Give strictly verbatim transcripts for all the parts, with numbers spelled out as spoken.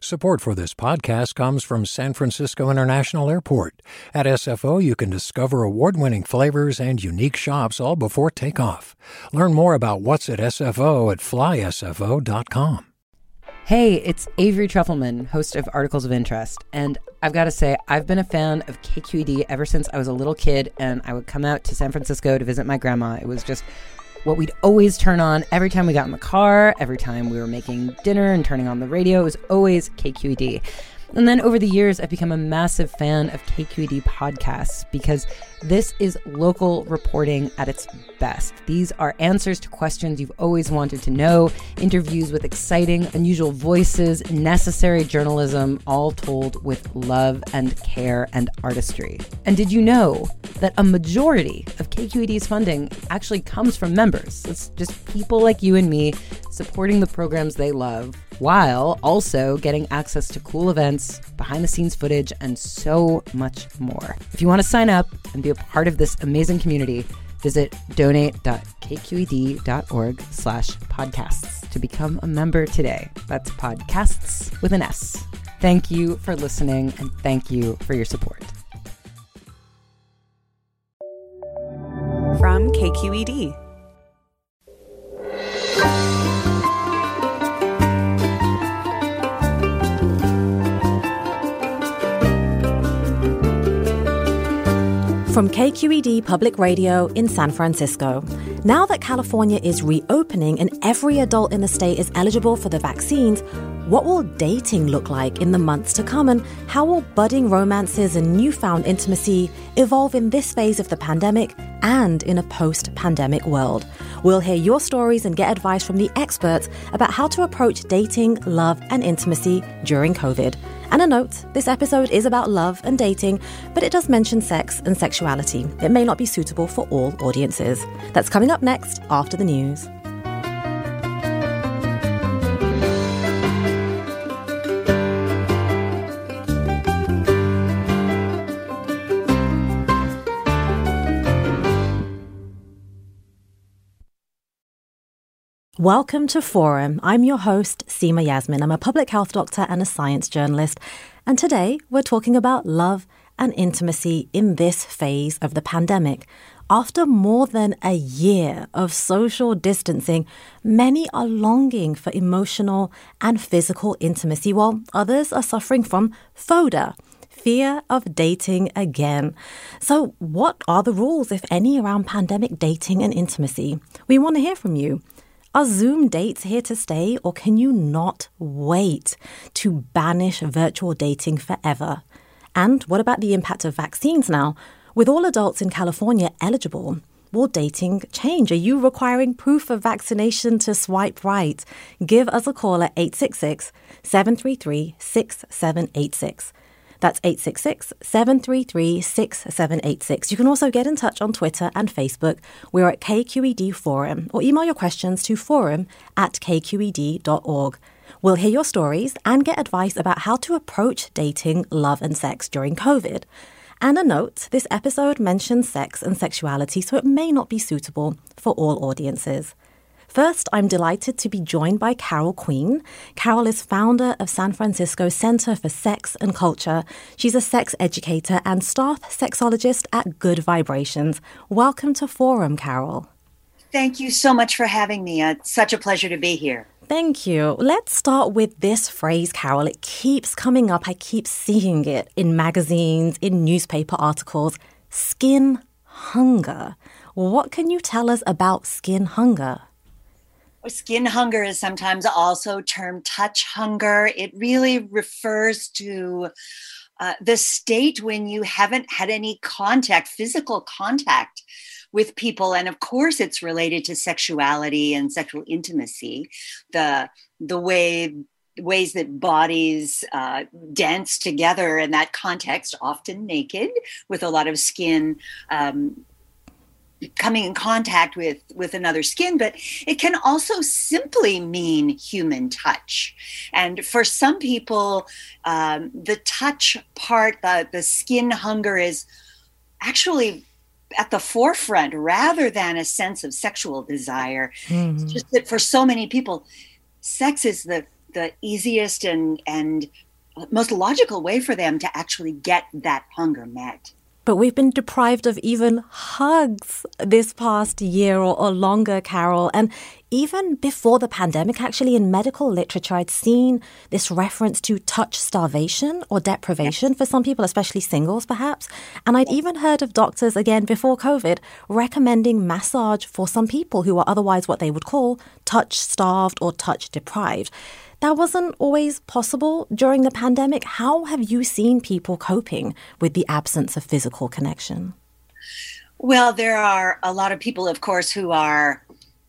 Support for this podcast comes from San Francisco International Airport. At S F O, you can discover award-winning flavors and unique shops all before takeoff. Learn more about what's at S F O at fly S F O dot com. Hey, it's Avery Trufelman, host of Articles of Interest, and I've got to say, I've been a fan of K Q E D ever since I was a little kid, and I would come out to San Francisco to visit my grandma. It was just what we'd always turn on every time we got in the car, every time we were making dinner and turning on the radio. It was always K Q E D. And then over the years, I've become a massive fan of K Q E D podcasts because this is local reporting at its best. These are answers to questions you've always wanted to know, interviews with exciting, unusual voices, necessary journalism, all told with love and care and artistry. And did you know that a majority of K Q E D's funding actually comes from members? It's just people like you and me supporting the programs they love, while also getting access to cool events, behind-the-scenes footage, and so much more. If you want to sign up and be a part of this amazing community, visit donate.kqed.org slash podcasts to become a member today. That's podcasts with an S. Thank you for listening, and thank you for your support. From K Q E D. From K Q E D Public Radio in San Francisco. Now that California is reopening and every adult in the state is eligible for the vaccines, what will dating look like in the months to come, and how will budding romances and newfound intimacy evolve in this phase of the pandemic and in a post-pandemic world? We'll hear your stories and get advice from the experts about how to approach dating, love, and intimacy during COVID. And a note, this episode is about love and dating, but it does mention sex and sexuality. It may not be suitable for all audiences. That's coming up next after the news. Welcome to Forum. I'm your host, Seema Yasmin. I'm a public health doctor and a science journalist. And today we're talking about love and intimacy in this phase of the pandemic. After more than a year of social distancing, many are longing for emotional and physical intimacy, while others are suffering from FODA, fear of dating again. So what are the rules, if any, around pandemic dating and intimacy? We want to hear from you. Are Zoom dates here to stay, or can you not wait to banish virtual dating forever? And what about the impact of vaccines now? With all adults in California eligible, will dating change? Are you requiring proof of vaccination to swipe right? Give us a call at eight six six, seven three three, six seven eight six. That's eight six six, seven three three, six seven eight six. You can also get in touch on Twitter and Facebook. We're at K Q E D Forum, or email your questions to forum at k q e d dot org. We'll hear your stories and get advice about how to approach dating, love, and sex during COVID. And a note, this episode mentions sex and sexuality, so it may not be suitable for all audiences. First, I'm delighted to be joined by Carol Queen. Carol is founder of San Francisco Center for Sex and Culture. She's a sex educator and staff sexologist at Good Vibrations. Welcome to Forum, Carol. Thank you so much for having me. Uh, it's such a pleasure to be here. Thank you. Let's start with this phrase, Carol. It keeps coming up. I keep seeing it in magazines, in newspaper articles. Skin hunger. What can you tell us about skin hunger? Skin hunger is sometimes also termed touch hunger. It really refers to uh, the state when you haven't had any contact, physical contact with people. And of course, it's related to sexuality and sexual intimacy, the, the way ways that bodies uh, dance together in that context, often naked, with a lot of skin um coming in contact with, with another skin, but it can also simply mean human touch. And for some people, um, the touch part, the, the skin hunger is actually at the forefront rather than a sense of sexual desire. Mm-hmm. It's just that for so many people, sex is the the easiest and and most logical way for them to actually get that hunger met. But we've been deprived of even hugs this past year or, or longer, Carol. And even before the pandemic, actually, in medical literature, I'd seen this reference to touch starvation or deprivation for some people, especially singles, perhaps. And I'd even heard of doctors, again, before COVID, recommending massage for some people who are otherwise what they would call touch-starved or touch-deprived. That wasn't always possible during the pandemic. How have you seen people coping with the absence of physical connection? Well, there are a lot of people, of course, who are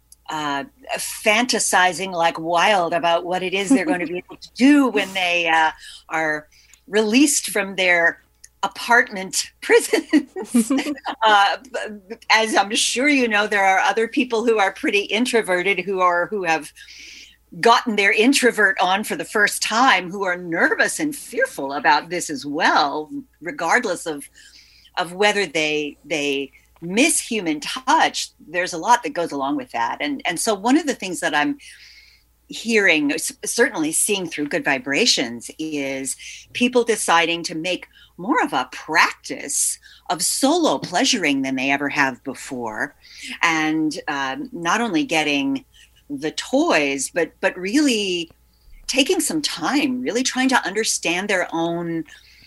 uh, fantasizing like wild about what it is they're going to be able to do when they uh, are released from their apartment prisons. uh, as I'm sure you know, there are other people who are pretty introverted who are who have gotten their introvert on for the first time, who are nervous and fearful about this as well, regardless of of whether they they miss human touch. There's a lot that goes along with that. And and so one of the things that I'm hearing, certainly seeing through Good Vibrations, is people deciding to make more of a practice of solo pleasuring than they ever have before. And um, not only getting the toys, but but really taking some time, really trying to understand their own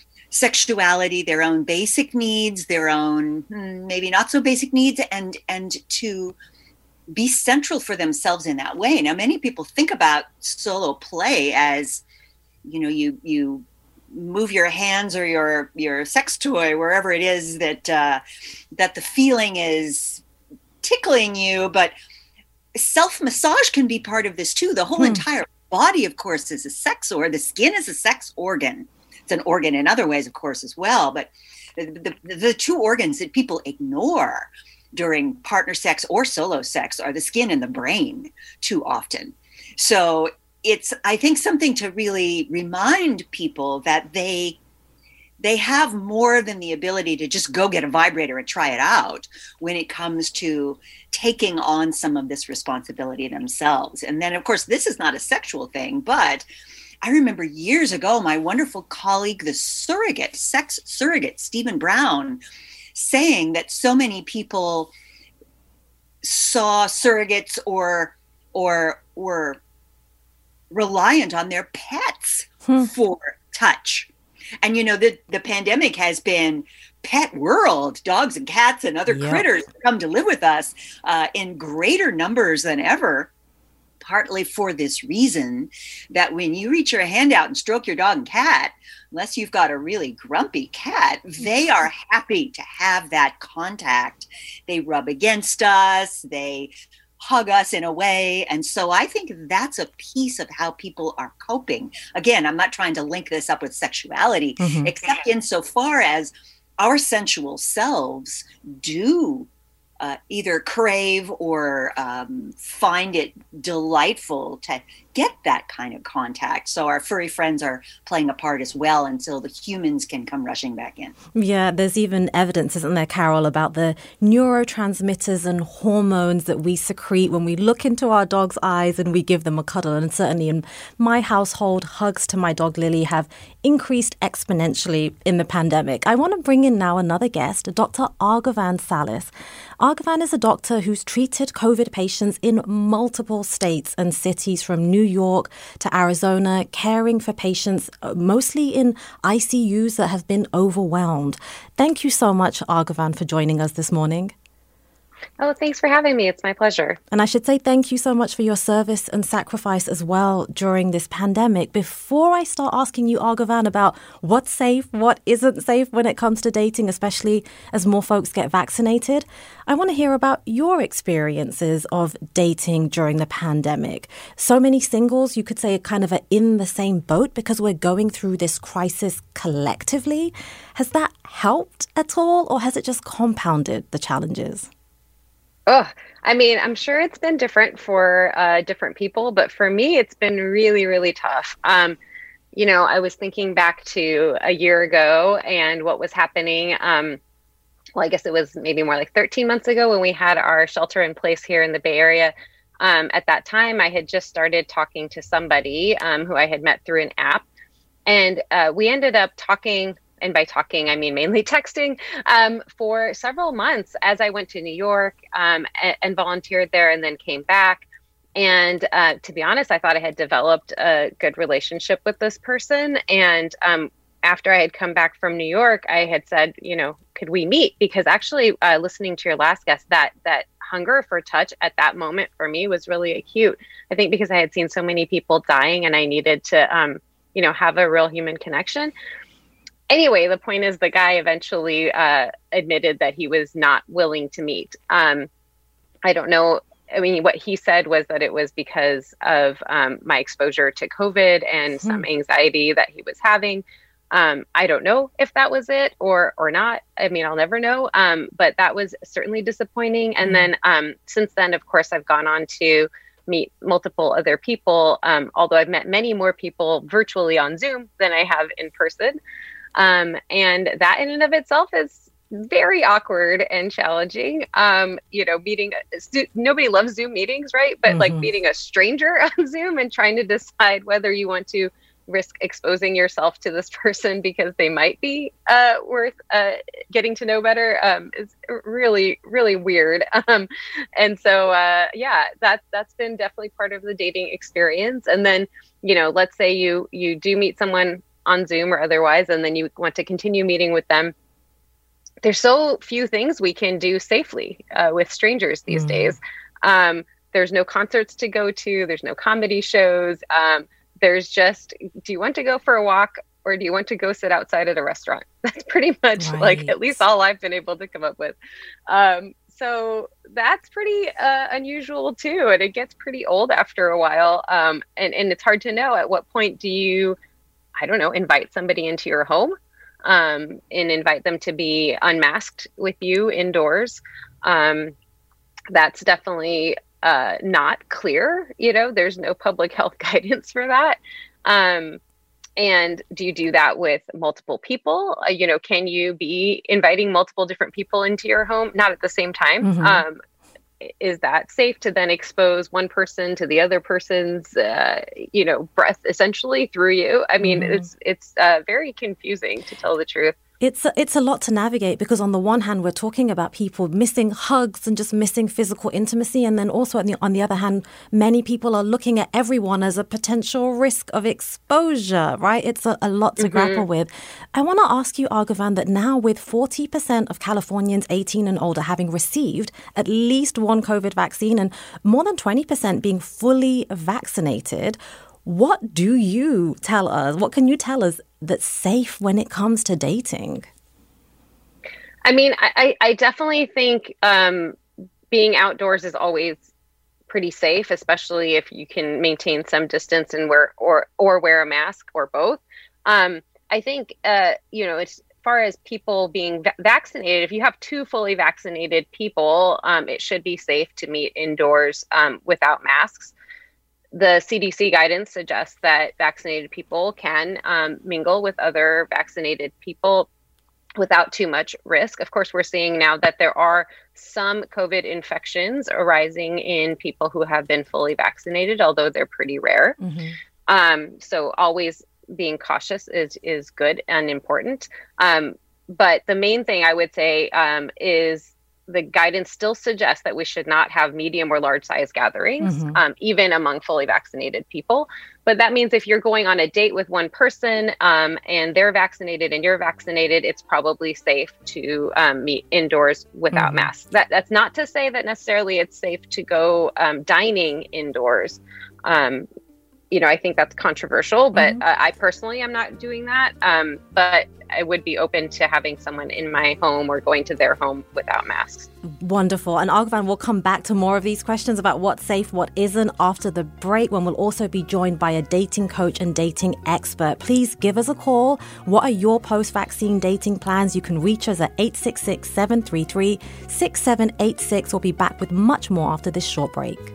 sexuality, their own basic needs, their own maybe not so basic needs, and and to be central for themselves in that way. Now, many people think about solo play as, you know, you you move your hands or your your sex toy wherever it is that uh, that the feeling is tickling you, but self-massage can be part of this too. The whole hmm. entire body, of course, is a sex organ. The skin is a sex organ. It's an organ in other ways, of course, as well. But the, the, the two organs that people ignore during partner sex or solo sex are the skin and the brain too often. So it's, I think, something to really remind people that they they have more than the ability to just go get a vibrator and try it out when it comes to taking on some of this responsibility themselves. And then, of course, this is not a sexual thing, but I remember years ago, my wonderful colleague, the surrogate, sex surrogate, Stephen Brown, saying that so many people saw surrogates or or were reliant on their pets hmm. for touch. And, you know, the, the pandemic has been pet world. Dogs and cats and other yep. critters come to live with us uh, in greater numbers than ever, partly for this reason that when you reach your hand out and stroke your dog and cat, unless you've got a really grumpy cat, they are happy to have that contact. They rub against us. They hug us in a way. And so I think that's a piece of how people are coping. Again, I'm not trying to link this up with sexuality, mm-hmm. except insofar as our sensual selves do uh, either crave or um, find it delightful to get that kind of contact. So our furry friends are playing a part as well until the humans can come rushing back in. Yeah, there's even evidence, isn't there, Carol, about the neurotransmitters and hormones that we secrete when we look into our dog's eyes and we give them a cuddle. And certainly in my household, hugs to my dog Lily have increased exponentially in the pandemic. I want to bring in now another guest, Doctor Arghavan Salis. Arghavan is a doctor who's treated COVID patients in multiple states and cities, from New York to Arizona, caring for patients mostly in I C Us that have been overwhelmed. Thank you so much, Arghavan, for joining us this morning. Oh, thanks for having me. It's my pleasure. And I should say thank you so much for your service and sacrifice as well during this pandemic. Before I start asking you, Arghavan, about what's safe, what isn't safe when it comes to dating, especially as more folks get vaccinated, I want to hear about your experiences of dating during the pandemic. So many singles, you could say, kind of are in the same boat because we're going through this crisis collectively. Has that helped at all, or has it just compounded the challenges? Oh, I mean, I'm sure it's been different for uh, different people, but for me, it's been really, really tough. Um, you know, I was thinking back to a year ago and what was happening. Um, well, I guess it was maybe more like thirteen months ago when we had our shelter in place here in the Bay Area. Um, at that time, I had just started talking to somebody um, who I had met through an app. And uh, we ended up talking, and by talking, I mean mainly texting, um, for several months as I went to New York um, and, and volunteered there and then came back. And uh, to be honest, I thought I had developed a good relationship with this person. And um, after I had come back from New York, I had said, you know, could we meet? Because actually, uh, listening to your last guest, that that hunger for touch at that moment for me was really acute. I think because I had seen so many people dying and I needed to, um, you know, have a real human connection. Anyway, the point is the guy eventually uh, admitted that he was not willing to meet. Um, I don't know. I mean, what he said was that it was because of um, my exposure to COVID and mm-hmm. some anxiety that he was having. Um, I don't know if that was it or or not. I mean, I'll never know. Um, but that was certainly disappointing. And then um, since then, of course, I've gone on to meet multiple other people, um, although I've met many more people virtually on Zoom than I have in person. Um, and that in and of itself is very awkward and challenging. Um, you know, meeting, nobody loves Zoom meetings, right? But mm-hmm. like meeting a stranger on Zoom and trying to decide whether you want to risk exposing yourself to this person because they might be uh, worth uh, getting to know better um, is really, really weird. Um, and so, uh, yeah, that's that's been definitely part of the dating experience. And then, you know, let's say you you do meet someone on Zoom or otherwise, and then you want to continue meeting with them. There's so few things we can do safely uh, with strangers these mm. days. Um, there's no concerts to go to. There's no comedy shows. Um, There's just, do you want to go for a walk or do you want to go sit outside at a restaurant? That's pretty much right. like at least all I've been able to come up with. Um, so that's pretty uh, unusual too. And it gets pretty old after a while. Um, and, and it's hard to know at what point do you, I don't know, invite somebody into your home um, and invite them to be unmasked with you indoors. Um, that's definitely Uh, not clear, you know, there's no public health guidance for that. Um, and do you do that with multiple people? Uh, you know, can you be inviting multiple different people into your home? Not at the same time. Mm-hmm. Um, is that safe to then expose one person to the other person's, uh, you know, breath essentially through you? I mean, mm-hmm. it's, it's uh, very confusing to tell the truth. It's a, it's a lot to navigate because on the one hand, we're talking about people missing hugs and just missing physical intimacy. And then also on the, on the other hand, many people are looking at everyone as a potential risk of exposure, right? It's a, a lot to mm-hmm. grapple with. I want to ask you, Arghavan, that now with forty percent of Californians eighteen and older having received at least one COVID vaccine and more than twenty percent being fully vaccinated, what do you tell us? What can you tell us that's safe when it comes to dating? I mean, I, I definitely think um, being outdoors is always pretty safe, especially if you can maintain some distance and wear or or wear a mask or both. Um, I think, uh, you know, as far as people being va- vaccinated, if you have two fully vaccinated people, um, it should be safe to meet indoors um, without masks. The C D C guidance suggests that vaccinated people can um, mingle with other vaccinated people without too much risk. Of course, we're seeing now that there are some COVID infections arising in people who have been fully vaccinated, although they're pretty rare. Mm-hmm. Um, so always being cautious is, is good and important. Um, but the main thing I would say um, is the guidance still suggests that we should not have medium or large size gatherings, mm-hmm. um, even among fully vaccinated people. But that means if you're going on a date with one person um, and they're vaccinated and you're vaccinated, it's probably safe to um, meet indoors without mm-hmm. masks. That, that's not to say that necessarily it's safe to go um, dining indoors. Um, you know, I think that's controversial, but mm-hmm. uh, I personally am not doing that. Um, but I would be open to having someone in my home or going to their home without masks. Wonderful. And Arghavan, we'll come back to more of these questions about what's safe, what isn't after the break, when we'll also be joined by a dating coach and dating expert. Please give us a call. What are your post-vaccine dating plans? You can reach us at eight six six, seven three three, six seven eight six. We'll be back with much more after this short break.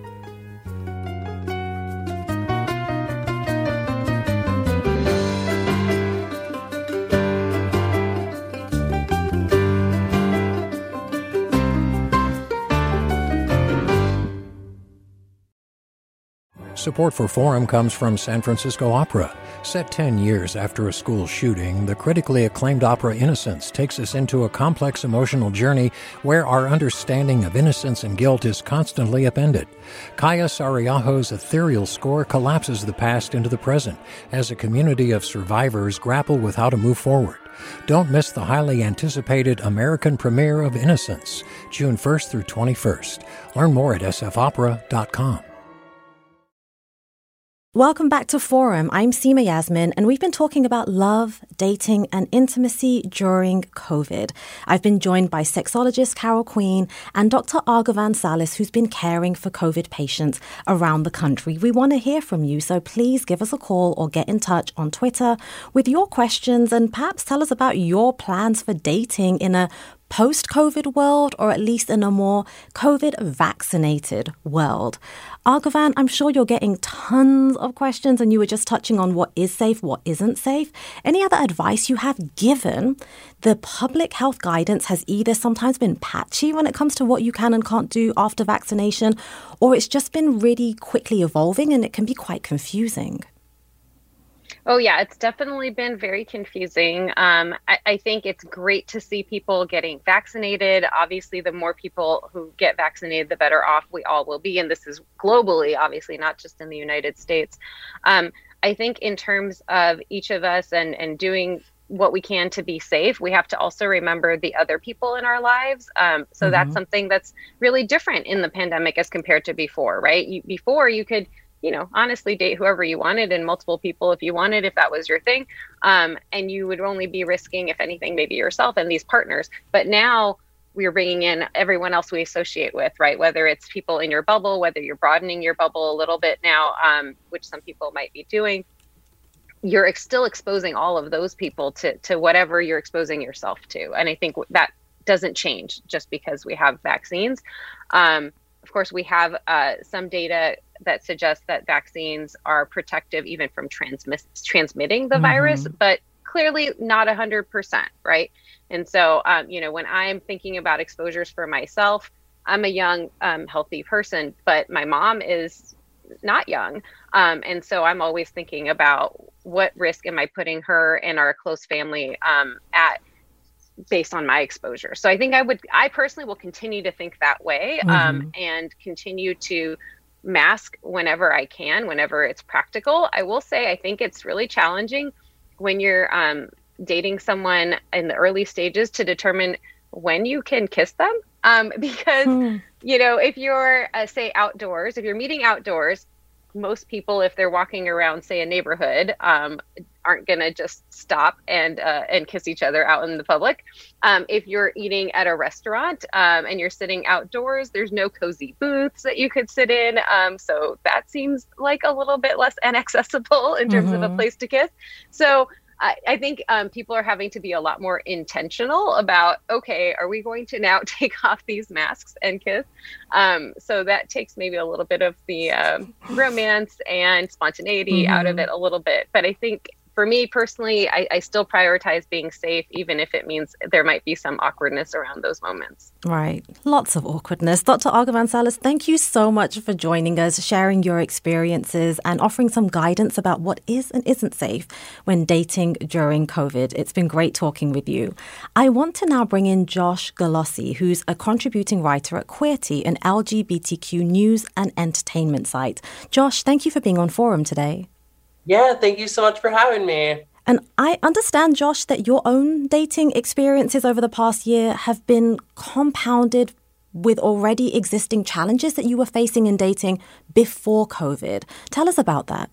Support for Forum comes from San Francisco Opera. Set ten years after a school shooting, the critically acclaimed opera Innocence takes us into a complex emotional journey where our understanding of innocence and guilt is constantly upended. Kaya Sariaho's ethereal score collapses the past into the present as a community of survivors grapple with how to move forward. Don't miss the highly anticipated American premiere of Innocence, June first through twenty-first. Learn more at s f opera dot com. Welcome back to Forum. I'm Seema Yasmin, and we've been talking about love, dating, and intimacy during COVID. I've been joined by sexologist Carol Queen and Doctor Argavan Salis, who's been caring for COVID patients around the country. We want to hear from you, so please give us a call or get in touch on Twitter with your questions and perhaps tell us about your plans for dating in a post-COVID world, or at least in a more COVID-vaccinated world. Argavan, I'm sure you're getting tons of questions, and you were just touching on what is safe, what isn't safe. Any other advice you have, given the public health guidance has either sometimes been patchy when it comes to what you can and can't do after vaccination, or it's just been really quickly evolving and it can be quite confusing? Oh, yeah, it's definitely been very confusing. Um, I, I think it's great to see people getting vaccinated. Obviously, the more people who get vaccinated, the better off we all will be. And this is globally, obviously, not just in the United States. Um, I think in terms of each of us and, and doing what we can to be safe, we have to also remember the other people in our lives. Um, so mm-hmm. that's something that's really different in the pandemic as compared to before, right? You, before you could you know, honestly date whoever you wanted and multiple people if you wanted, if that was your thing. Um, and you would only be risking, if anything, maybe yourself and these partners. But now we're bringing in everyone else we associate with, right? Whether it's people in your bubble, whether you're broadening your bubble a little bit now, um, which some people might be doing, you're ex- still exposing all of those people to, to whatever you're exposing yourself to. And I think that doesn't change just because we have vaccines. Um, of course, we have uh, some data that suggests that vaccines are protective even from transmiss- transmitting the mm-hmm. virus, but clearly not one hundred percent, right? And so, um, you know, when I'm thinking about exposures for myself, I'm a young, um, healthy person, but my mom is not young. Um, and so I'm always thinking about what risk am I putting her and our close family um, at based on my exposure. So I think I would, I personally will continue to think that way um, mm-hmm. and continue to mask whenever I can, whenever it's practical. I will say, I think it's really challenging when you're um, dating someone in the early stages to determine when you can kiss them. Um, because, hmm. you know, if you're, uh, say, outdoors, if you're meeting outdoors, most people, if they're walking around, say, a neighborhood, um, aren't going to just stop and uh, and kiss each other out in the public. Um, if you're eating at a restaurant um, and you're sitting outdoors, there's no cozy booths that you could sit in. Um, so that seems like a little bit less inaccessible in terms mm-hmm. of a place to kiss. So I, I think um, people are having to be a lot more intentional about, okay, are we going to now take off these masks and kiss? Um, so that takes maybe a little bit of the um, romance and spontaneity mm-hmm. out of it a little bit. But I think for me personally, I, I still prioritize being safe, even if it means there might be some awkwardness around those moments. Right. Lots of awkwardness. Doctor Argavan Salis, thank you so much for joining us, sharing your experiences and offering some guidance about what is and isn't safe when dating during COVID. It's been great talking with you. I want to now bring in Josh Galossi, who's a contributing writer at Queerty, an L G B T Q news and entertainment site. Josh, thank you for being on Forum today. Yeah, thank you so much for having me. And I understand, Josh, that your own dating experiences over the past year have been compounded with already existing challenges that you were facing in dating before COVID. Tell us about that.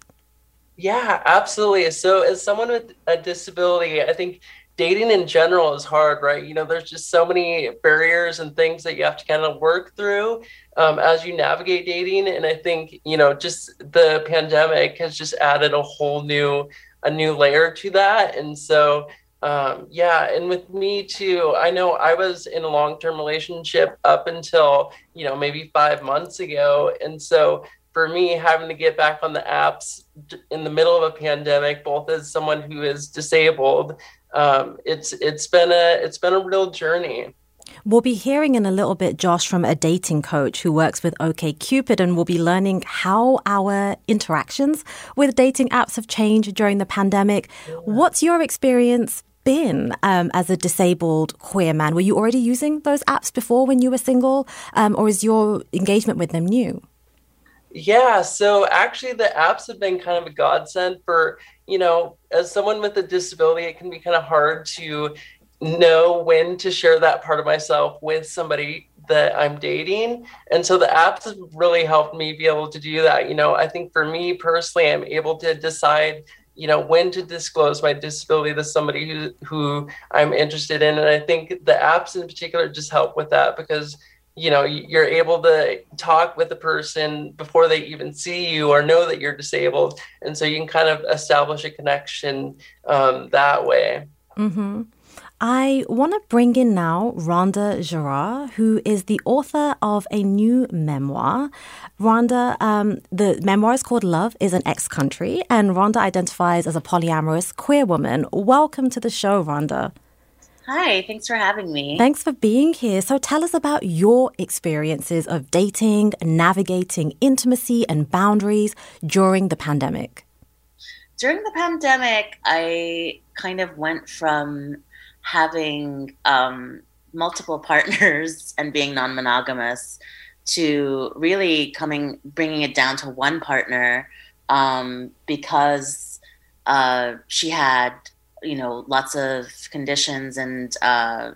Yeah, absolutely. So as someone with a disability, I think dating in general is hard, right? You know, there's just so many barriers and things that you have to kind of work through um, as you navigate dating. And I think, you know, just the pandemic has just added a whole new, a new layer to that. And so, um, yeah, and with me too, I know I was in a long-term relationship up until, you know, maybe five months ago. And so for me, having to get back on the apps in the middle of a pandemic, both as someone who is disabled, Um, it's it's been a it's been a real journey. We'll be hearing in a little bit, Josh, from a dating coach who works with OkCupid, and we'll be learning how our interactions with dating apps have changed during the pandemic. What's your experience been um, as a disabled queer man? Were you already using those apps before when you were single, um, or is your engagement with them new? Yeah, so actually the apps have been kind of a godsend for, you know, as someone with a disability, it can be kind of hard to know when to share that part of myself with somebody that I'm dating. And so the apps have really helped me be able to do that. You know, I think for me personally, I'm able to decide, you know, when to disclose my disability to somebody who, who I'm interested in. And I think the apps in particular just help with that because, you know, you're able to talk with the person before they even see you or know that you're disabled. And so you can kind of establish a connection um, that way. Mm-hmm. I want to bring in now Rhonda Gerard, who is the author of a new memoir. Rhonda, um, the memoir is called Love is an Ex-Country, and Rhonda identifies as a polyamorous queer woman. Welcome to the show, Rhonda. Hi, thanks for having me. Thanks for being here. So tell us about your experiences of dating, navigating intimacy and boundaries during the pandemic. During the pandemic, I kind of went from having um, multiple partners and being non-monogamous to really coming, bringing it down to one partner um, because uh, she had, you know, lots of conditions and uh,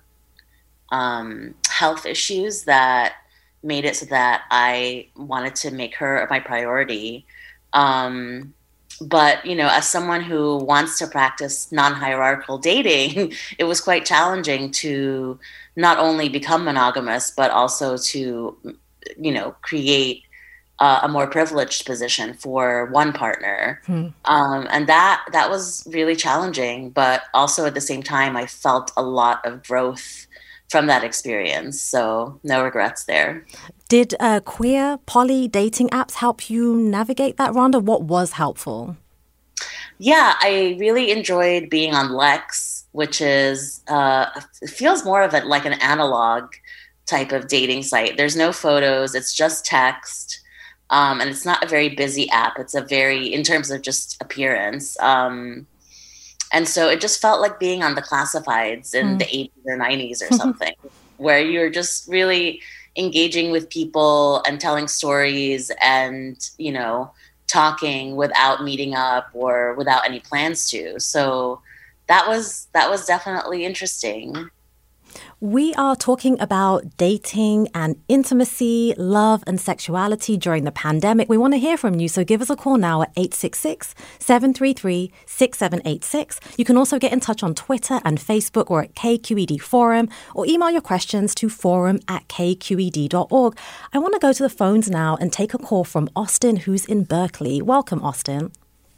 um, health issues that made it so that I wanted to make her my priority. Um, But, you know, as someone who wants to practice non-hierarchical dating, it was quite challenging to not only become monogamous, but also to, you know, create uh, a more privileged position for one partner. Hmm. Um, and that that was really challenging. But also at the same time, I felt a lot of growth from that experience. So no regrets there. Did uh, queer poly dating apps help you navigate that, Rhonda? What was helpful? Yeah, I really enjoyed being on Lex, which is, uh, it feels more of a, like an analog type of dating site. There's no photos, it's just text. Um, and it's not a very busy app. It's a very, in terms of just appearance. Um, and so it just felt like being on the classifieds in mm. the eighties or nineties or something, where you're just really engaging with people and telling stories and, you know, talking without meeting up or without any plans to. So that was that was definitely interesting. We are talking about dating and intimacy, love and sexuality during the pandemic. We want to hear from you, so give us a call now at eight six six, seven three three, six seven eight six. You can also get in touch on Twitter and Facebook or at K Q E D Forum, or email your questions to forum at k q e d dot org. I want to go to the phones now and take a call from Austin, who's in Berkeley. Welcome, Austin.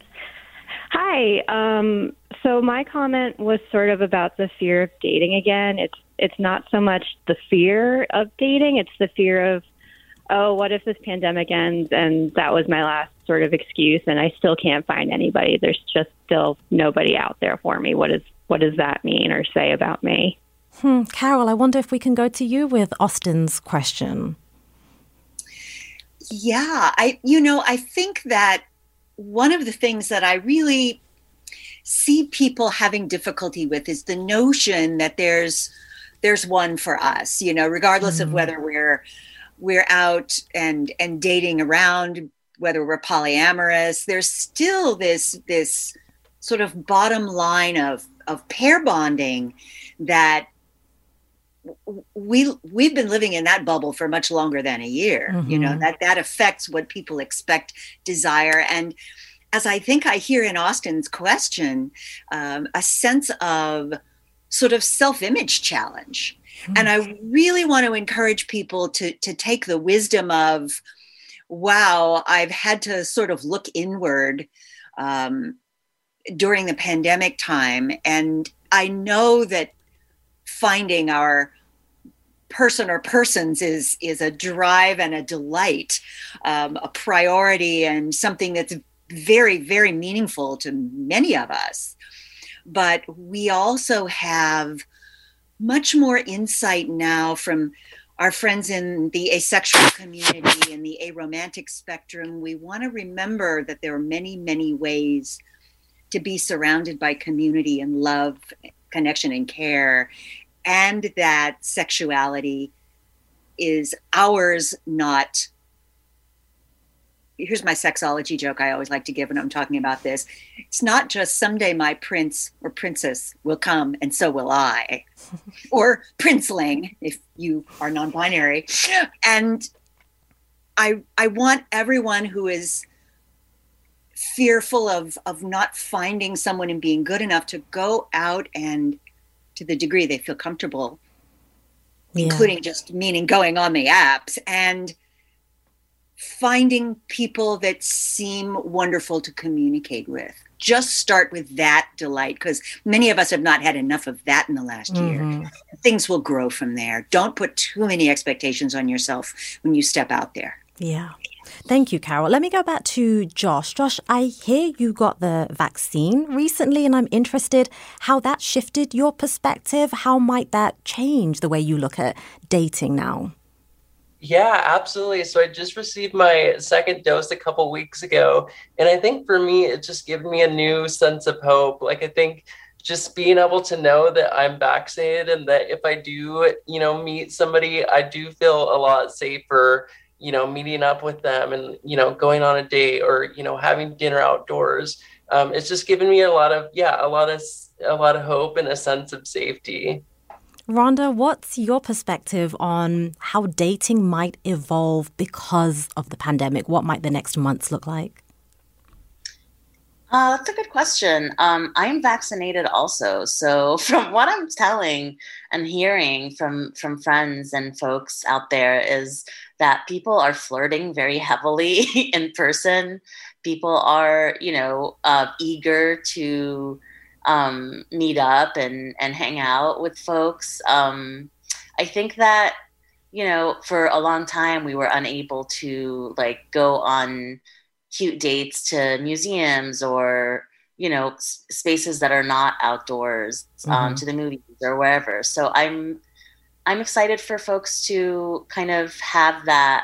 Hi. Um, so my comment was sort of about the fear of dating again. It's it's not so much the fear of dating, it's the fear of, oh, what if this pandemic ends and that was my last sort of excuse and I still can't find anybody. There's just still nobody out there for me. What is what does that mean or say about me? Hmm. Carol, I wonder if we can go to you with Austin's question. Yeah, I you know, I think that one of the things that I really see people having difficulty with is the notion that there's there's one for us, you know, regardless mm-hmm. of whether we're we're out and and dating around, whether we're polyamorous, there's still this this sort of bottom line of of pair bonding that we we've been living in that bubble for much longer than a year. Mm-hmm. You know, that that affects what people expect, desire, and as I think I hear in Austin's question, um, a sense of sort of self-image challenge. Mm-hmm. And I really want to encourage people to to take the wisdom of, wow, I've had to sort of look inward um, during the pandemic time, and I know that finding our person or persons is is a drive and a delight, um, a priority and something that's very, very meaningful to many of us. But we also have much more insight now from our friends in the asexual community and the aromantic spectrum. We want to remember that there are many, many ways to be surrounded by community and love, connection and care, and that sexuality is ours, not... Here's my sexology joke I always like to give when I'm talking about this. It's not just someday my prince or princess will come and so will I, or princeling if you are non-binary. And I I want everyone who is fearful of, of not finding someone and being good enough to go out and, to the degree they feel comfortable, yeah. including just meaning going on the apps, and finding people that seem wonderful to communicate with. Just start with that delight, because many of us have not had enough of that in the last mm-hmm. year. Things will grow from there. Don't put too many expectations on yourself when you step out there. Yeah. Thank you, Carol. Let me go back to Josh. Josh, I hear you got the vaccine recently, and I'm interested how that shifted your perspective. How might that change the way you look at dating now? Yeah, absolutely. So I just received my second dose a couple weeks ago. And I think for me, it just gave me a new sense of hope. Like, I think just being able to know that I'm vaccinated and that if I do, you know, meet somebody, I do feel a lot safer, you know, meeting up with them and, you know, going on a date or, you know, having dinner outdoors. Um, it's just given me a lot of, yeah, a lot of, a lot of hope and a sense of safety. Rhonda, what's your perspective on how dating might evolve because of the pandemic? What might the next months look like? Uh, that's a good question. Um, I'm vaccinated also. So from what I'm telling and hearing from, from friends and folks out there is that people are flirting very heavily in person. People are, you know, uh, eager to um, meet up and, and hang out with folks. Um, I think that, you know, for a long time we were unable to like go on cute dates to museums or, you know, s- spaces that are not outdoors, um, mm-hmm. to the movies or wherever. So I'm, I'm excited for folks to kind of have that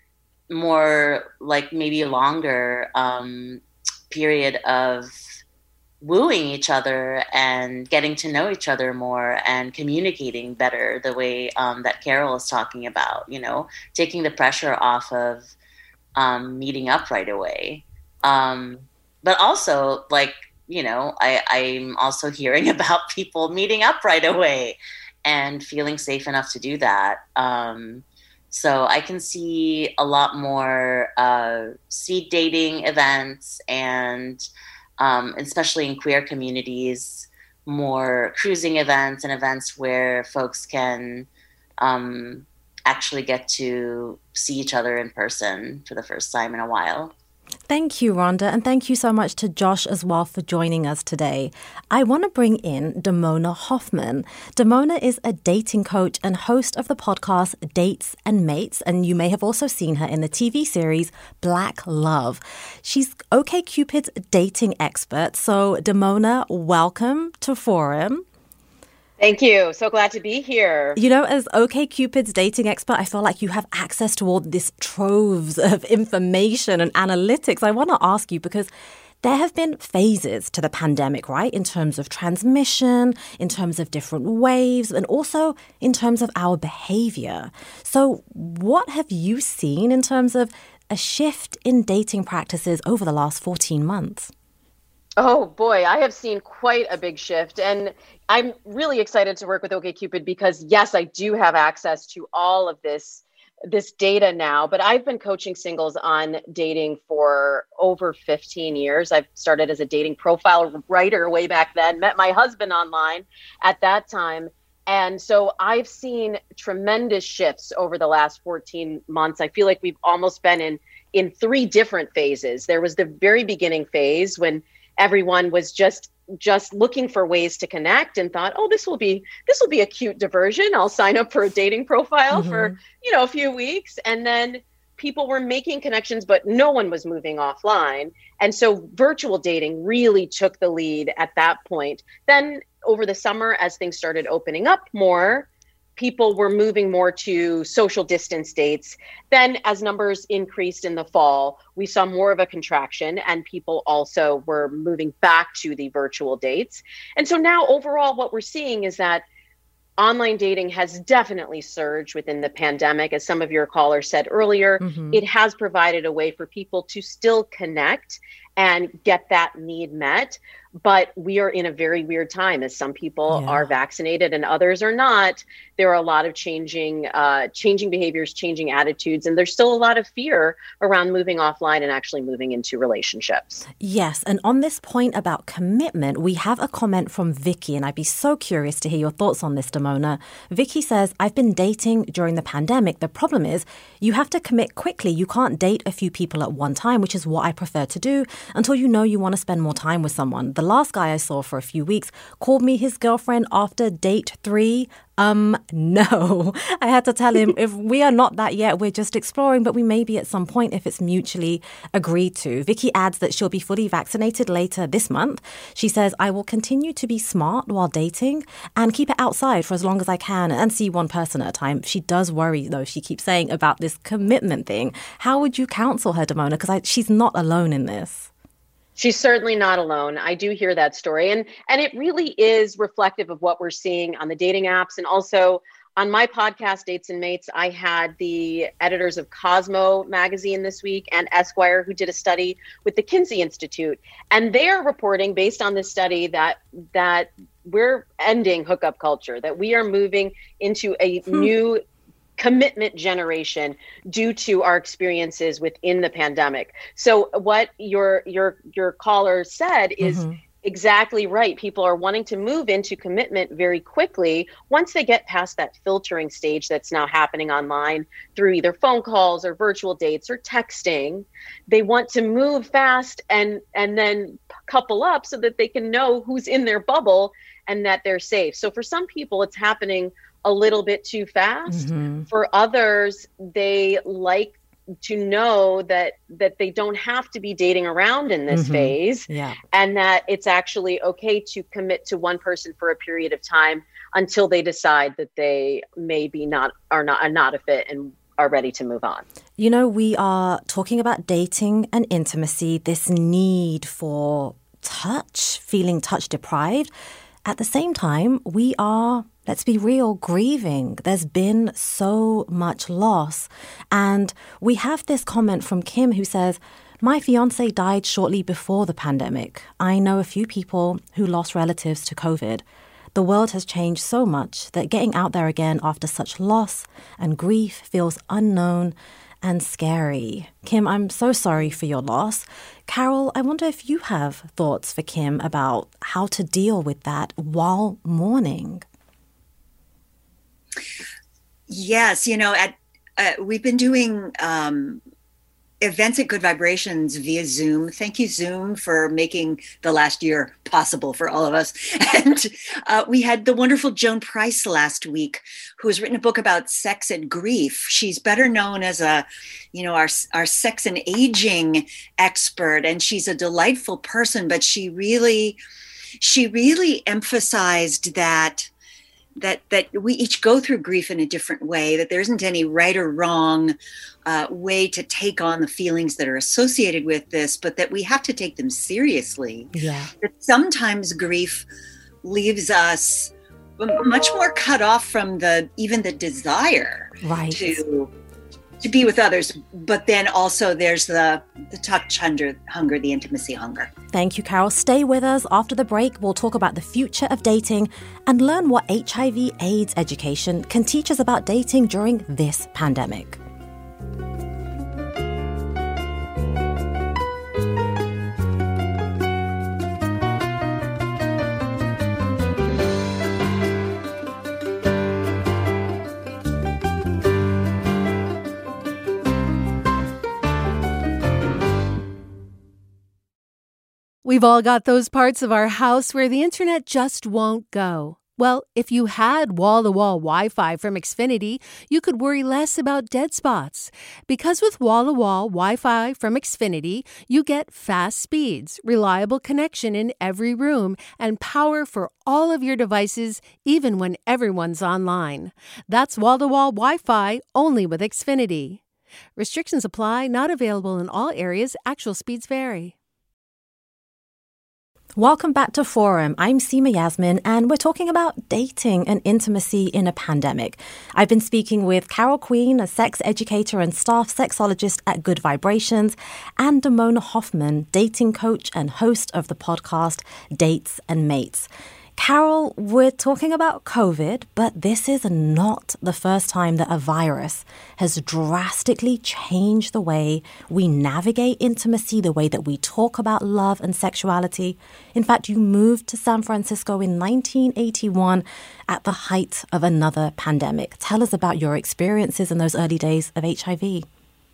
more like maybe longer um, period of wooing each other and getting to know each other more and communicating better the way um, that Carol is talking about, you know, taking the pressure off of um, meeting up right away. Um, but also like, you know, I, I'm also hearing about people meeting up right away and feeling safe enough to do that. Um, so I can see a lot more uh, speed dating events and Um, especially in queer communities, more cruising events and events where folks can um, actually get to see each other in person for the first time in a while. Thank you, Rhonda, and thank you so much to Josh as well for joining us today. I want to bring in Damona Hoffman. Damona is a dating coach and host of the podcast Dates and Mates, and you may have also seen her in the T V series Black Love. She's OkCupid's dating expert. So, Damona, welcome to Forum. Thank you. So glad to be here. You know, as OkCupid's dating expert, I feel like you have access to all this troves of information and analytics. I want to ask you because there have been phases to the pandemic, right? In terms of transmission, in terms of different waves, and also in terms of our behavior. So what have you seen in terms of a shift in dating practices over the last fourteen months? Oh boy, I have seen quite a big shift, and I'm really excited to work with OkCupid because yes, I do have access to all of this this data now, but I've been coaching singles on dating for over fifteen years. I've started as a dating profile writer way back then, met my husband online at that time. And so I've seen tremendous shifts over the last fourteen months. I feel like we've almost been in in three different phases. There was the very beginning phase when everyone was just just looking for ways to connect and thought, oh, this will be this will be a cute diversion. I'll sign up for a dating profile mm-hmm. for, you know, a few weeks. And then people were making connections, but no one was moving offline. And so virtual dating really took the lead at that point. Then over the summer, as things started opening up more, people were moving more to social distance dates. Then as numbers increased in the fall, we saw more of a contraction, and people also were moving back to the virtual dates. And so now overall, what we're seeing is that online dating has definitely surged within the pandemic. As some of your callers said earlier, mm-hmm. it has provided a way for people to still connect and get that need met. But we are in a very weird time, as some people yeah. are vaccinated and others are not. There are a lot of changing, uh, changing behaviors, changing attitudes, and there's still a lot of fear around moving offline and actually moving into relationships. Yes, and on this point about commitment, we have a comment from Vicky, and I'd be so curious to hear your thoughts on this, Damona. Vicky says, I've been dating during the pandemic. The problem is you have to commit quickly. You can't date a few people at one time, which is what I prefer to do until you know you want to spend more time with someone. The last guy I saw for a few weeks called me his girlfriend after date three. Um, no. I had to tell him, if we are not that yet, we're just exploring, but we may be at some point if it's mutually agreed to. Vicky adds that she'll be fully vaccinated later this month. She says, I will continue to be smart while dating and keep it outside for as long as I can and see one person at a time. She does worry, though, she keeps saying about this commitment thing. How would you counsel her, Damona? Because she's not alone in this. She's certainly not alone. I do hear that story. And and it really is reflective of what we're seeing on the dating apps. And also on my podcast, Dates and Mates, I had the editors of Cosmo magazine this week and Esquire, who did a study with the Kinsey Institute. And they are reporting, based on this study, that that we're ending hookup culture, that we are moving into a hmm. new commitment generation due to our experiences within the pandemic. So what your your your caller said is mm-hmm. exactly right. People are wanting to move into commitment very quickly once they get past that filtering stage that's now happening online through either phone calls or virtual dates or texting. They want to move fast and and then couple up so that they can know who's in their bubble and that they're safe. So for some people, it's happening a little bit too fast. Mm-hmm. For others, they like to know that that they don't have to be dating around in this mm-hmm. phase, yeah. and that it's actually okay to commit to one person for a period of time until they decide that they maybe not are not are not a fit and are ready to move on. You know, we are talking about dating and intimacy, this need for touch, feeling touch deprived. At the same time, we are, let's be real, grieving. There's been so much loss. And we have this comment from Kim who says, my fiance died shortly before the pandemic. I know a few people who lost relatives to COVID. The world has changed so much that getting out there again after such loss and grief feels unknown and scary. Kim, I'm so sorry for your loss. Carol, I wonder if you have thoughts for Kim about how to deal with that while mourning. Yes, you know, at uh, we've been doing um, events at Good Vibrations via Zoom. Thank you, Zoom, for making the last year possible for all of us. And uh, we had the wonderful Joan Price last week, who has written a book about sex and grief. She's better known as a, you know, our our sex and aging expert, and she's a delightful person. But she really, she really emphasized that. that that we each go through grief in a different way, that there isn't any right or wrong uh, way to take on the feelings that are associated with this, but that we have to take them seriously. Yeah. That sometimes grief leaves us much more cut off from the even the desire right. to to be with others, but then also there's the, the touch hunger, hunger, the intimacy hunger. Thank you, Carol. Stay with us. After the break, we'll talk about the future of dating and learn what H I V AIDS education can teach us about dating during this pandemic. We've all got those parts of our house where the internet just won't go. Well, if you had wall-to-wall Wi-Fi from Xfinity, you could worry less about dead spots. Because with wall-to-wall Wi-Fi from Xfinity, you get fast speeds, reliable connection in every room, and power for all of your devices, even when everyone's online. That's wall-to-wall Wi-Fi only with Xfinity. Restrictions apply, not available in all areas. Actual speeds vary. Welcome back to Forum. I'm Seema Yasmin, and we're talking about dating and intimacy in a pandemic. I've been speaking with Carol Queen, a sex educator and staff sexologist at Good Vibrations, and Damona Hoffman, dating coach and host of the podcast Dates and Mates. Carol, we're talking about COVID, but this is not the first time that a virus has drastically changed the way we navigate intimacy, the way that we talk about love and sexuality. In fact, you moved to San Francisco in nineteen eighty-one at the height of another pandemic. Tell us about your experiences in those early days of H I V.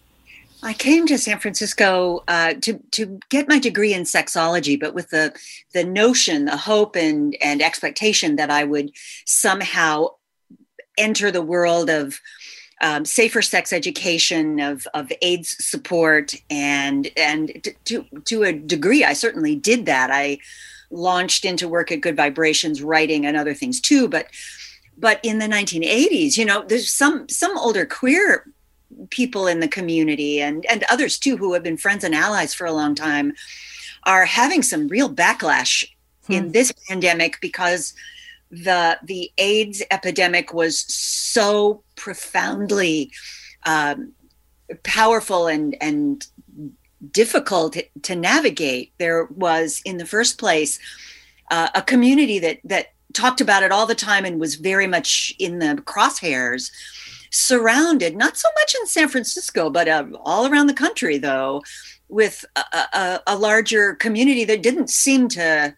I came to San Francisco uh, to to get my degree in sexology, but with the the notion, the hope, and and expectation that I would somehow enter the world of um, safer sex education, of of AIDS support, and and to to a degree, I certainly did that. I launched into work at Good Vibrations, writing and other things too. But but in the nineteen eighties, you know, there's some some older queer people in the community and, and others too, who have been friends and allies for a long time, are having some real backlash hmm. in this pandemic because the the AIDS epidemic was so profoundly um, powerful and and difficult to navigate. There was, in the first place, uh, a community that that talked about it all the time and was very much in the crosshairs, surrounded, not so much in San Francisco, but uh, all around the country, though, with a, a, a larger community that didn't seem to,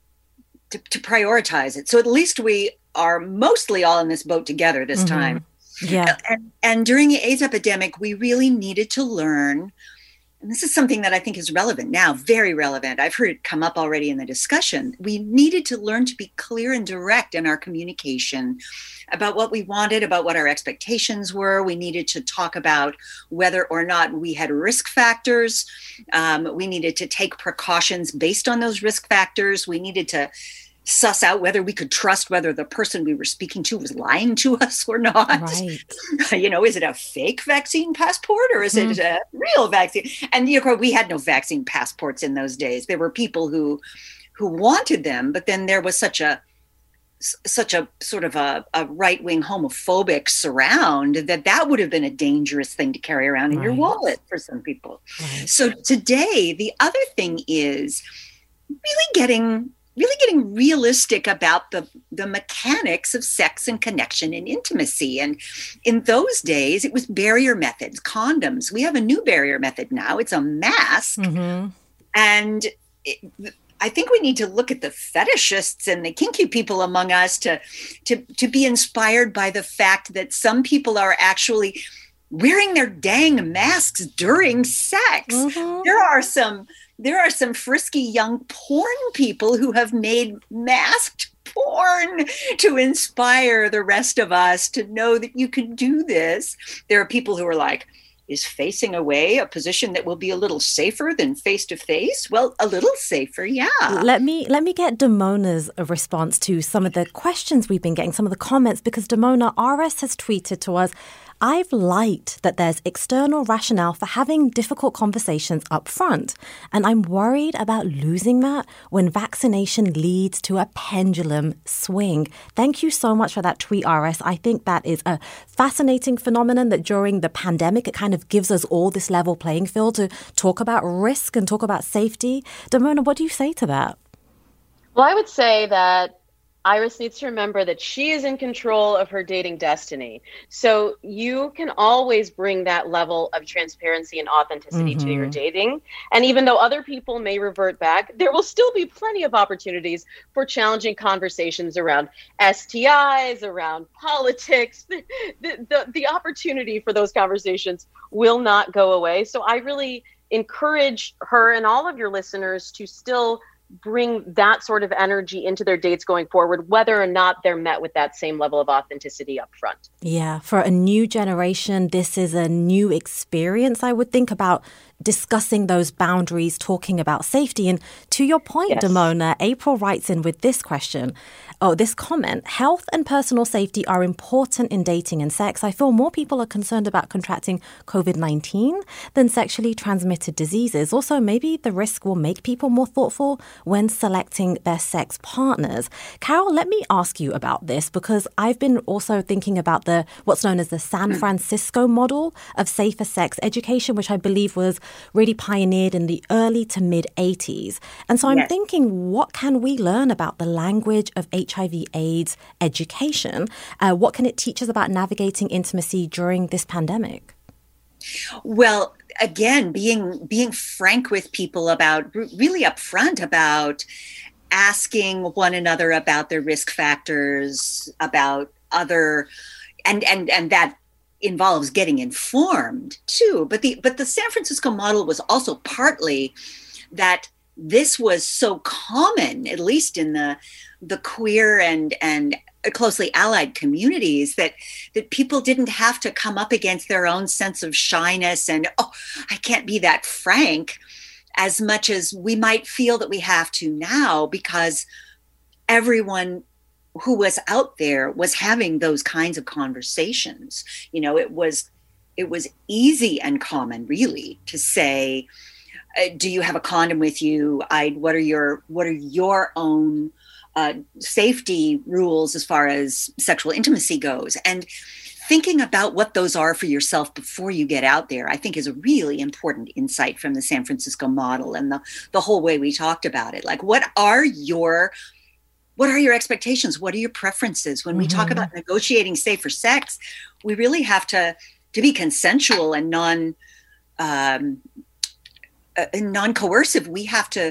to to prioritize it. So at least we are mostly all in this boat together this mm-hmm. time. Yeah. And, and during the AIDS epidemic, we really needed to learn, and this is something that I think is relevant now, very relevant. I've heard it come up already in the discussion. We needed to learn to be clear and direct in our communication about what we wanted, about what our expectations were. We needed to talk about whether or not we had risk factors. Um, we needed to take precautions based on those risk factors. We needed to suss out whether we could trust whether the person we were speaking to was lying to us or not. Right. You know, is it a fake vaccine passport or is mm-hmm. it a real vaccine? And you know, we had no vaccine passports in those days. There were people who who wanted them, but then there was such a such a sort of a, a right-wing homophobic surround that that would have been a dangerous thing to carry around in right. your wallet for some people. Right. So today, the other thing is really getting really getting realistic about the, the mechanics of sex and connection and intimacy. And in those days, it was barrier methods, condoms. We have a new barrier method now. It's a mask. Mm-hmm. And it, I think we need to look at the fetishists and the kinky people among us to, to, to be inspired by the fact that some people are actually wearing their dang masks during sex. Mm-hmm. There are some there are some frisky young porn people who have made masked porn to inspire the rest of us to know that you can do this. There are people who are like, is facing away a position that will be a little safer than face to face? Well, a little safer, yeah. Let me let me get Damona's response to some of the questions we've been getting, some of the comments, because Damona, R S has tweeted to us, I've liked that there's external rationale for having difficult conversations up front, and I'm worried about losing that when vaccination leads to a pendulum swing. Thank you so much for that tweet, R S. I think that is a fascinating phenomenon that during the pandemic, it kind of gives us all this level playing field to talk about risk and talk about safety. Damona, what do you say to that? Well, I would say that Iris needs to remember that she is in control of her dating destiny. So you can always bring that level of transparency and authenticity mm-hmm. to your dating. And even though other people may revert back, there will still be plenty of opportunities for challenging conversations around S T Is, around politics. The, the, the, the opportunity for those conversations will not go away. So I really encourage her and all of your listeners to still bring that sort of energy into their dates going forward, whether or not they're met with that same level of authenticity up front. Yeah, for a new generation, this is a new experience, I would think, about discussing those boundaries, talking about safety. And to your point, Yes. Damona, April writes in with this question, oh, this comment, health and personal safety are important in dating and sex. I feel more people are concerned about contracting COVID nineteen than sexually transmitted diseases. Also, maybe the risk will make people more thoughtful when selecting their sex partners. Carol, let me ask you about this, because I've been also thinking about the what's known as the San Francisco model of safer sex education, which I believe was really pioneered in the early to mid eighties. And so I'm Yes. thinking, what can we learn about the language of H I V AIDS education? Uh, what can it teach us about navigating intimacy during this pandemic? Well, again, being being frank with people about, really upfront about asking one another about their risk factors, about other, and and and that involves getting informed too. But the but the San Francisco model was also partly that this was so common, at least in the the queer and and closely allied communities, that that people didn't have to come up against their own sense of shyness and, oh, I can't be that frank, as much as we might feel that we have to now, because everyone who was out there was having those kinds of conversations. You know, it was it was easy and common, really, to say, uh, do you have a condom with you? I what are your what are your own uh, safety rules as far as sexual intimacy goes? And thinking about what those are for yourself before you get out there, I think, is a really important insight from the San Francisco model and the, the whole way we talked about it. Like, what are your What are your expectations? What are your preferences? When we mm-hmm. talk about negotiating safer sex, we really have to to be consensual and non um, uh, non-coercive. We have to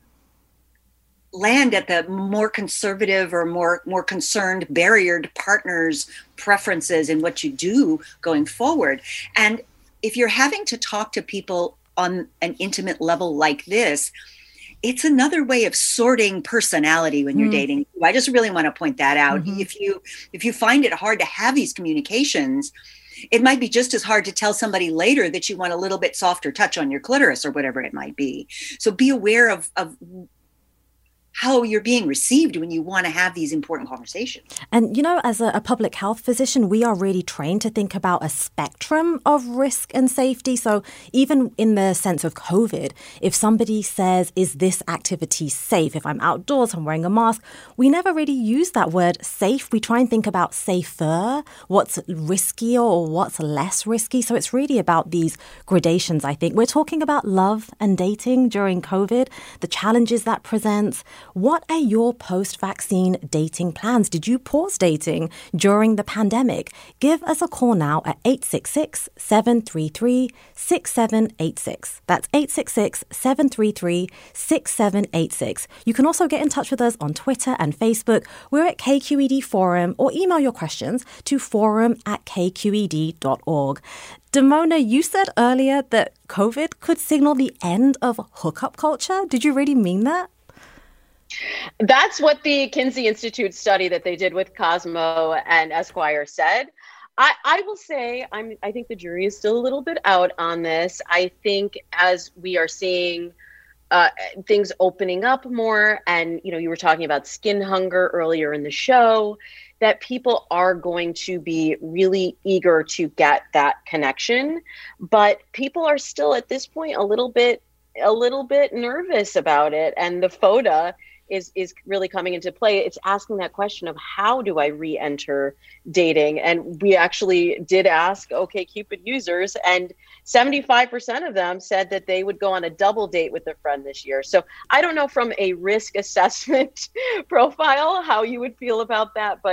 land at the more conservative or more more concerned, barriered partners' preferences in what you do going forward. And if you're having to talk to people on an intimate level like this, it's another way of sorting personality when you're mm. dating. I just really want to point that out. Mm-hmm. If you if you find it hard to have these communications, it might be just as hard to tell somebody later that you want a little bit softer touch on your clitoris or whatever it might be. So be aware of, of how you're being received when you want to have these important conversations. And, you know, as a, a public health physician, we are really trained to think about a spectrum of risk and safety. So even in the sense of COVID, if somebody says, is this activity safe? If I'm outdoors, I'm wearing a mask, we never really use that word safe. We try and think about safer, what's riskier or what's less risky. So it's really about these gradations, I think. We're talking about love and dating during COVID, the challenges that presents. What are your post-vaccine dating plans? Did you pause dating during the pandemic? Give us a call now at eight six six, seven three three, six seven eight six. That's eight six six, seven three three, six seven eight six. You can also get in touch with us on Twitter and Facebook. We're at K Q E D Forum, or email your questions to forum at k q e d dot org. Damona, you said earlier that COVID could signal the end of hookup culture. Did you really mean that? That's what the Kinsey Institute study that they did with Cosmo and Esquire said. I, I will say I'm I think the jury is still a little bit out on this. I think as we are seeing uh, things opening up more, and you know, you were talking about skin hunger earlier in the show, that people are going to be really eager to get that connection. But people are still at this point a little bit a little bit nervous about it. And the FODA is is really coming into play. It's asking that question of, how do I re-enter dating? And we actually did ask OkCupid users, and seventy-five percent of them said that they would go on a double date with a friend this year. So I don't know from a risk assessment profile how you would feel about that, but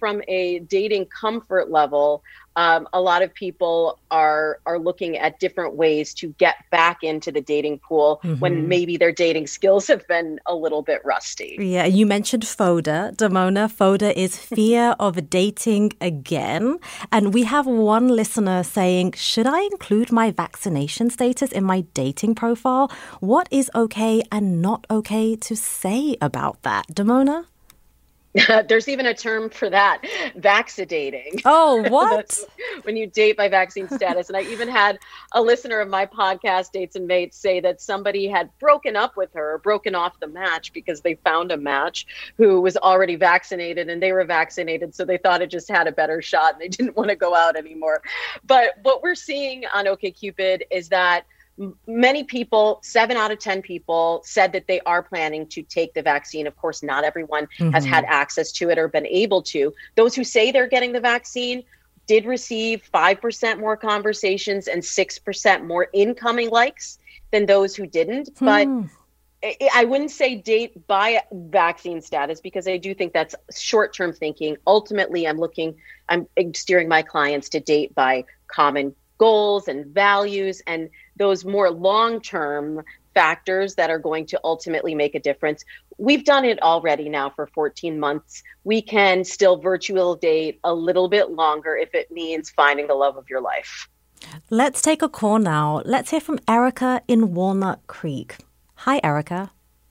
from a dating comfort level, um, a lot of people are are looking at different ways to get back into the dating pool mm-hmm. when maybe their dating skills have been a little bit rusty. Yeah, you mentioned FODA, Damona. FODA is fear of dating again. And we have one listener saying, should I include my vaccination status in my dating profile? What is okay and not okay to say about that? Damona? There's even a term for that, vaccinating. Oh, what? When you date by vaccine status. And I even had a listener of my podcast, Dates and Mates, say that somebody had broken up with her, broken off the match because they found a match who was already vaccinated and they were vaccinated. So they thought it just had a better shot and they didn't want to go out anymore. But what we're seeing on OkCupid is that many people, seven out of ten people, said that they are planning to take the vaccine. Of course, not everyone mm-hmm. has had access to it or been able to. Those who say they're getting the vaccine did receive five percent more conversations and six percent more incoming likes than those who didn't. Hmm. But I wouldn't say date by vaccine status because I do think that's short-term thinking. Ultimately, I'm looking, I'm steering my clients to date by common goals and values and those more long-term factors that are going to ultimately make a difference. We've done it already now for fourteen months. We can still virtual date a little bit longer if it means finding the love of your life. Let's take a call now. Let's hear from Erica in Walnut Creek. Hi, Erica.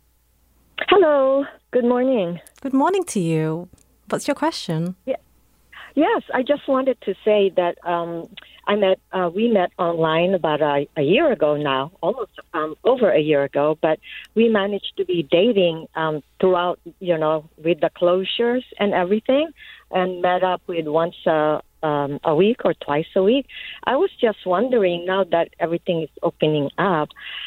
Hello. Good morning. Good morning to you. What's your question? Yeah. Yes, I just wanted to say that um, I met. Uh, we met online about a, a year ago now, almost um, over a year ago. But we managed to be dating um, throughout, you know, with the closures and everything, and met up with once a, um, a week or twice a week. I was just wondering now that everything is opening up.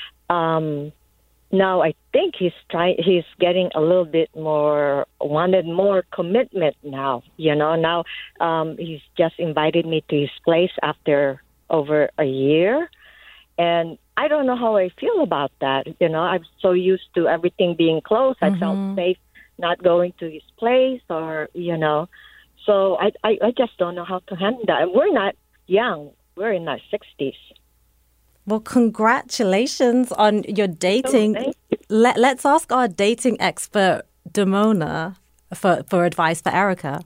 Um, Now I think he's trying. He's getting a little bit more wanted more commitment now. You know, now um, he's just invited me to his place after over a year, and I don't know how I feel about that. You know, I'm so used to everything being closed. Mm-hmm. I felt safe not going to his place, or you know, so I, I I just don't know how to handle that. And we're not young. We're in our sixties. Well, congratulations on your dating. Oh, Let, let's ask our dating expert, Damona, for, for advice for Erica.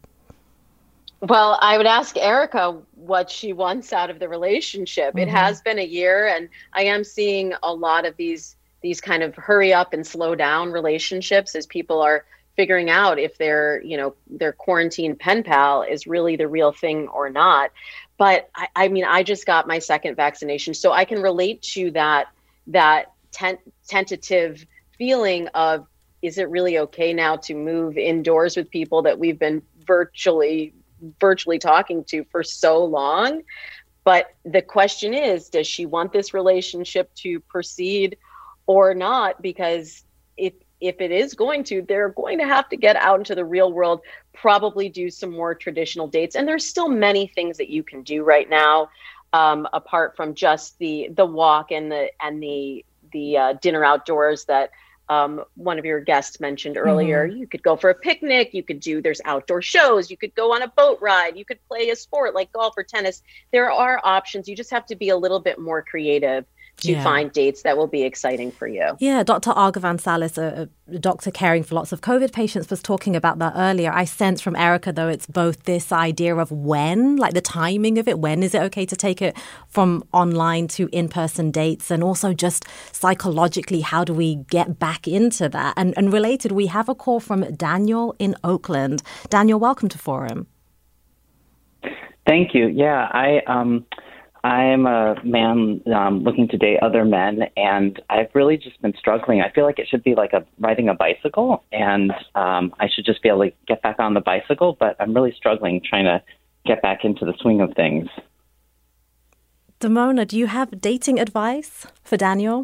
Well, I would ask Erica what she wants out of the relationship. Mm-hmm. It has been a year, and I am seeing a lot of these these kind of hurry up and slow down relationships as people are figuring out if their, you know, their quarantine pen pal is really the real thing or not. But I, I mean, I just got my second vaccination, so I can relate to that that ten- tentative feeling of, is it really okay now to move indoors with people that we've been virtually virtually talking to for so long? But the question is, does she want this relationship to proceed or not? Because if if it is going to, they're going to have to get out into the real world, probably do some more traditional dates. And there's still many things that you can do right now, um, apart from just the the walk and the and the the uh, dinner outdoors that um, one of your guests mentioned earlier. Mm-hmm. You could go for a picnic. You could do, there's outdoor shows. You could go on a boat ride. You could play a sport like golf or tennis. There are options. You just have to be a little bit more creative to yeah. find dates that will be exciting for you. Yeah, Doctor Argavan Salas, a, a doctor caring for lots of COVID patients, was talking about that earlier. I sense from Erica, though, it's both this idea of when, like the timing of it, when is it okay to take it from online to in-person dates, and also just psychologically, how do we get back into that? And, and related, we have a call from Daniel in Oakland. Daniel, welcome to Forum. Thank you. Yeah, I... um. I'm a man um, looking to date other men, and I've really just been struggling. I feel like it should be like a riding a bicycle, and um, I should just be able to get back on the bicycle, but I'm really struggling trying to get back into the swing of things. Damona, do you have dating advice for Daniel?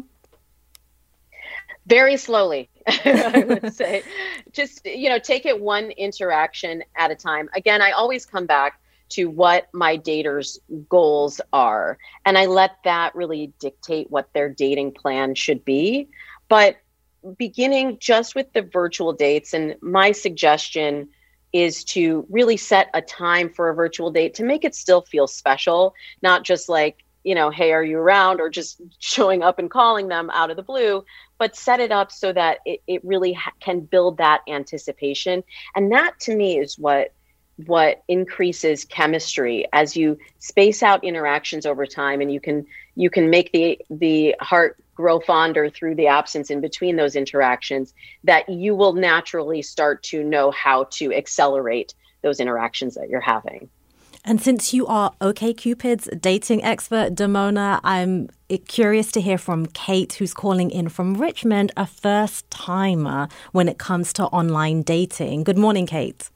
Very slowly, I would say. Just, you know, take it one interaction at a time. Again, I always come back to what my daters' goals are. And I let that really dictate what their dating plan should be. But beginning just with the virtual dates, and my suggestion is to really set a time for a virtual date to make it still feel special, not just like, you know, hey, are you around, or just showing up and calling them out of the blue, but set it up so that it, it really ha- can build that anticipation. And that to me is what what increases chemistry as you space out interactions over time, and you can you can make the the heart grow fonder through the absence in between those interactions, that you will naturally start to know how to accelerate those interactions that you're having. And since you are OkCupid's dating expert, Damona, I'm curious to hear from Kate, who's calling in from Richmond, a first-timer when it comes to online dating. Good morning, Kate.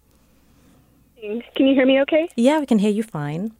Can you hear me okay? Yeah, we can hear you fine.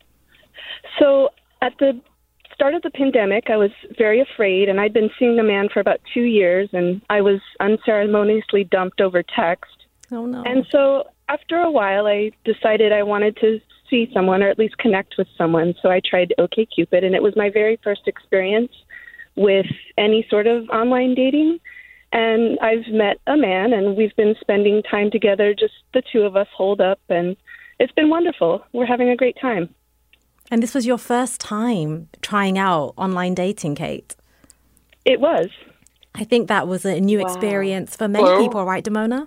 So at the start of the pandemic, I was very afraid, and I'd been seeing a man for about two years, and I was unceremoniously dumped over text. Oh, no. And so after a while, I decided I wanted to see someone, or at least connect with someone. So I tried OkCupid, and it was my very first experience with any sort of online dating. And I've met a man, and we've been spending time together, just the two of us holed up, and it's been wonderful. We're having a great time. And this was your first time trying out online dating, Kate? It was. I think that was a new wow. experience for many Hello? people, right, Damona?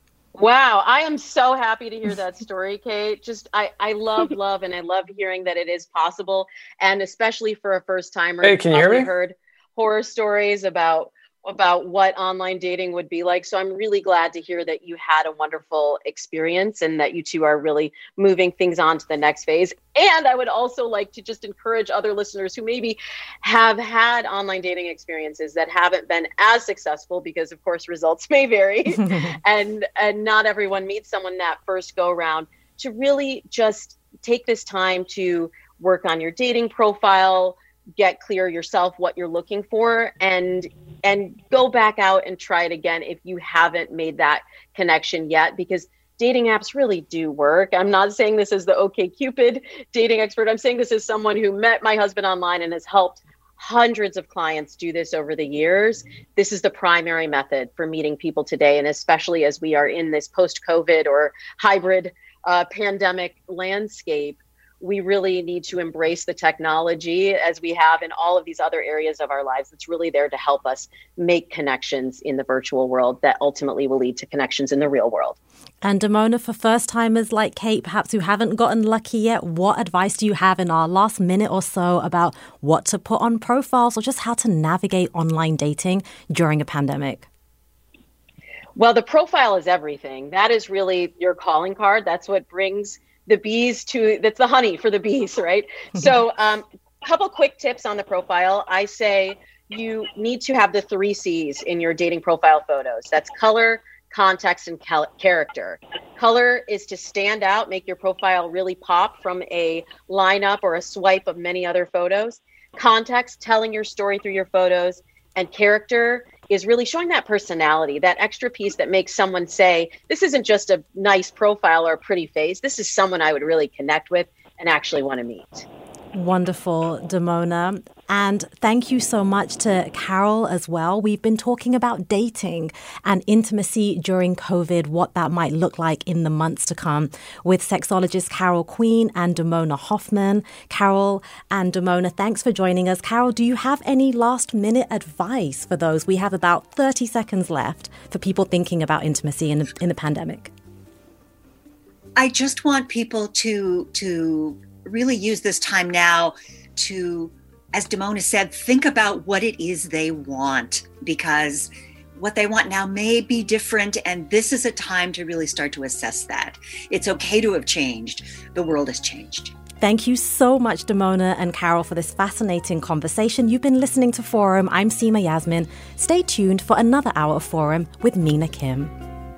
Wow, I am so happy to hear that story, Kate. Just, I, I love, love, and I love hearing that it is possible. And especially for a first timer, hey, can you hear me? Heard horror stories about about what online dating would be like. So I'm really glad to hear that you had a wonderful experience and that you two are really moving things on to the next phase. And I would also like to just encourage other listeners who maybe have had online dating experiences that haven't been as successful, because of course results may vary and and not everyone meets someone that first go around, to really just take this time to work on your dating profile, get clear yourself what you're looking for, and and go back out and try it again if you haven't made that connection yet, because dating apps really do work. I'm not saying this as the OkCupid dating expert. I'm saying this as someone who met my husband online and has helped hundreds of clients do this over the years. This is the primary method for meeting people today, and especially as we are in this post-COVID or hybrid uh, pandemic landscape, we really need to embrace the technology as we have in all of these other areas of our lives. That's really there to help us make connections in the virtual world that ultimately will lead to connections in the real world. And Damona, for first-timers like Kate, perhaps who haven't gotten lucky yet, what advice do you have in our last minute or so about what to put on profiles, or just how to navigate online dating during a pandemic? Well, the profile is everything. That is really your calling card. That's what brings the bees to, that's the honey for the bees, right? So um, a couple quick tips on the profile. I say you need to have the three C's in your dating profile photos. That's color, context, and cal- character. Color is to stand out, make your profile really pop from a lineup or a swipe of many other photos. Context, telling your story through your photos. And character is really showing that personality, that extra piece that makes someone say, this isn't just a nice profile or a pretty face. This is someone I would really connect with and actually want to meet. Wonderful, Damona. And thank you so much to Carol as well. We've been talking about dating and intimacy during COVID, what that might look like in the months to come, with sexologist Carol Queen and Damona Hoffman. Carol and Damona, thanks for joining us. Carol, do you have any last minute advice for those? We have about thirty seconds left for people thinking about intimacy in, in the pandemic. I just want people to to really use this time now to, as Damona said, think about what it is they want, because what they want now may be different, and this is a time to really start to assess that. It's okay to have changed. The world has changed. Thank you so much, Damona and Carol, for this fascinating conversation. You've been listening to Forum. I'm Seema Yasmin. Stay tuned for another hour of Forum with Mina Kim.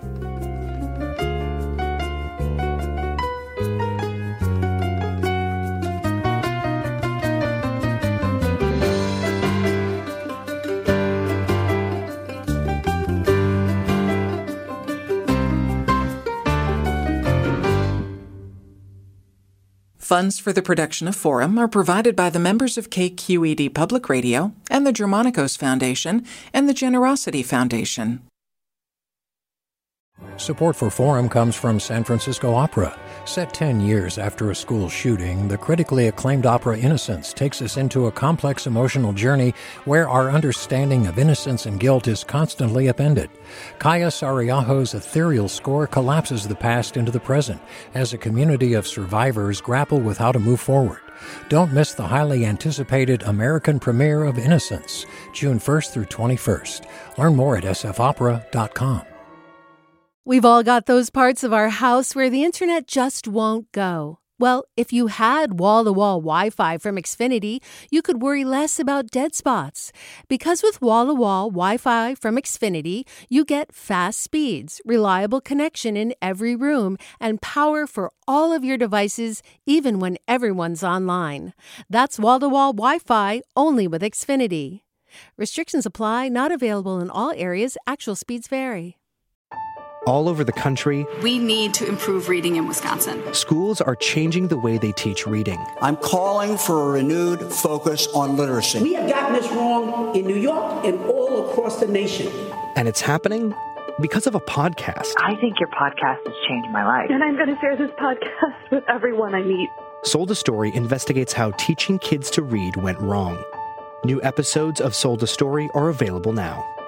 Funds for the production of Forum are provided by the members of K Q E D Public Radio and the Germanicos Foundation and the Generosity Foundation. Support for Forum comes from San Francisco Opera. Set ten years after a school shooting, the critically acclaimed opera Innocence takes us into a complex emotional journey where our understanding of innocence and guilt is constantly upended. Kaya Sariaho's ethereal score collapses the past into the present as a community of survivors grapple with how to move forward. Don't miss the highly anticipated American premiere of Innocence, June first through twenty-first. Learn more at s f opera dot com. We've all got those parts of our house where the internet just won't go. Well, if you had wall-to-wall Wi-Fi from Xfinity, you could worry less about dead spots. Because with wall-to-wall Wi-Fi from Xfinity, you get fast speeds, reliable connection in every room, and power for all of your devices, even when everyone's online. That's wall-to-wall Wi-Fi only with Xfinity. Restrictions apply, not available in all areas. Actual speeds vary. All over the country, we need to improve reading in Wisconsin. Schools are changing the way they teach reading. I'm calling for a renewed focus on literacy. We have gotten this wrong in New York and all across the nation. And it's happening because of a podcast. I think your podcast has changed my life. And I'm going to share this podcast with everyone I meet. Sold a Story investigates how teaching kids to read went wrong. New episodes of Sold a Story are available now.